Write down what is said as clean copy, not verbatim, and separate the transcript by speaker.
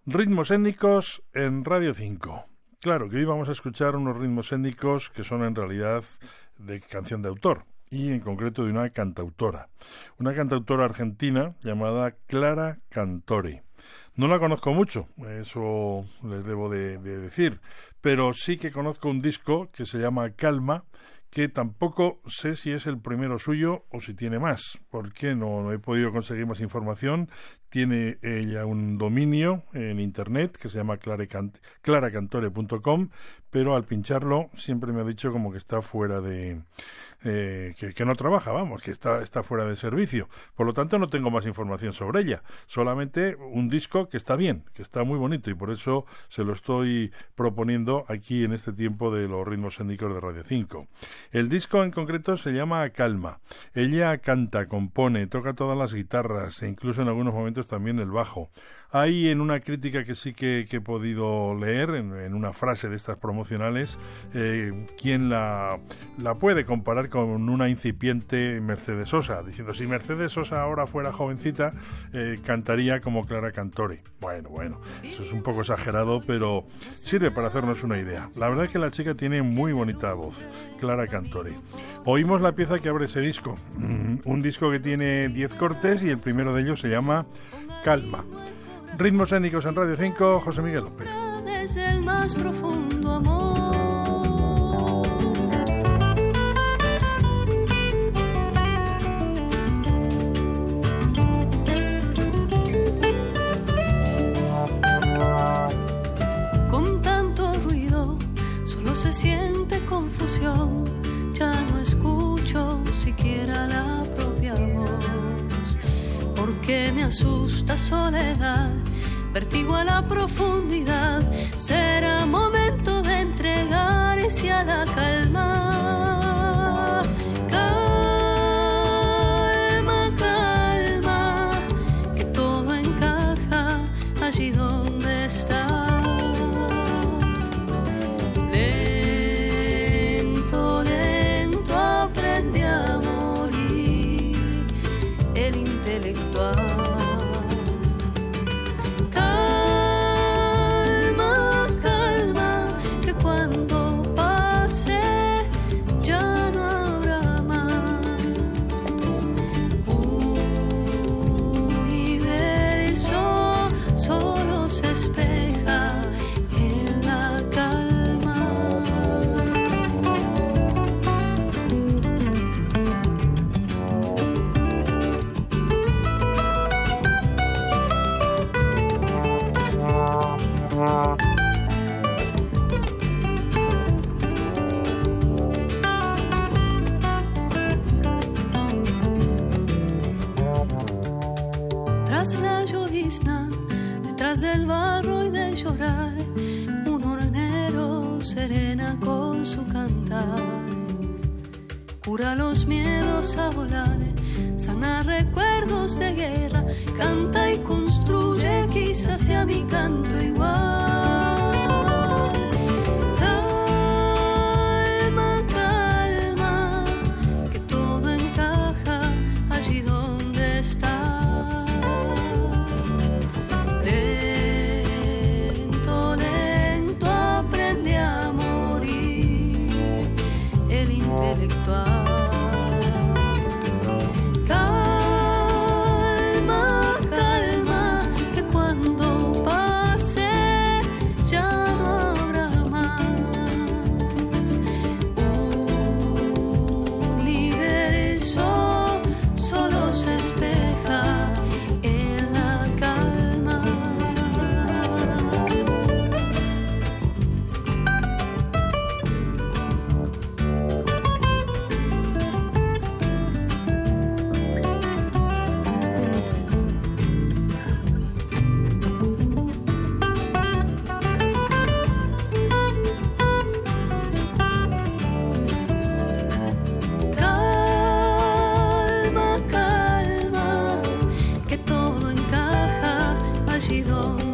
Speaker 1: Ritmos étnicos en Radio 5. Claro que hoy vamos a escuchar unos ritmos étnicos que son en realidad de canción de autor y en concreto de una cantautora argentina llamada Clara Cantore. No la conozco mucho, eso les debo de decir, pero sí que conozco un disco que se llama Calma, que tampoco sé si es el primero suyo o si tiene más, porque no he podido conseguir más información. Tiene ella un dominio en internet que se llama claracantore.com, pero al pincharlo siempre me ha dicho como que está fuera de... que no trabaja, vamos, que está fuera de servicio. Por lo tanto, no tengo más información sobre ella. Solamente un disco que está bien, que está muy bonito, y por eso se lo estoy proponiendo aquí en este tiempo de los ritmos étnicos de Radio 5. El disco en concreto se llama Calma. Ella canta, compone, toca todas las guitarras e incluso en algunos momentos también el bajo. Hay en una crítica que sí que he podido leer, en una frase de estas promocionales, quien la puede comparar con una incipiente Mercedes Sosa, diciendo si Mercedes Sosa ahora fuera jovencita, cantaría como Clara Cantore. Bueno, eso es un poco exagerado, pero sirve para hacernos una idea. La verdad es que la chica tiene muy bonita voz, Clara Cantore. Oímos la pieza que abre ese disco, un disco que tiene 10 cortes y el primero de ellos se llama Calma. Ritmos étnicos en Radio 5, José Miguel López.
Speaker 2: Desde el más profundo amor, con tanto ruido solo se siente confusión, ya no escucho siquiera la propia voz, porque me asusta soledad, vertigo a la profundidad. Será momento de entregarse a la calma. Calma, calma, que todo encaja allí donde está. Lento, lento aprende a morir el intelectual. Del barro y de llorar, un hornero serena con su cantar, cura los miedos a volar, sana recuerdos de guerra, canta y construye, quizás sea mi canto igual. Calma, calma, que todo encaja allí donde está. Calma, calma, que cuando pase ya no habrá más. Un universo solo se espeja en la calma. Calma, calma, que todo encaja allí donde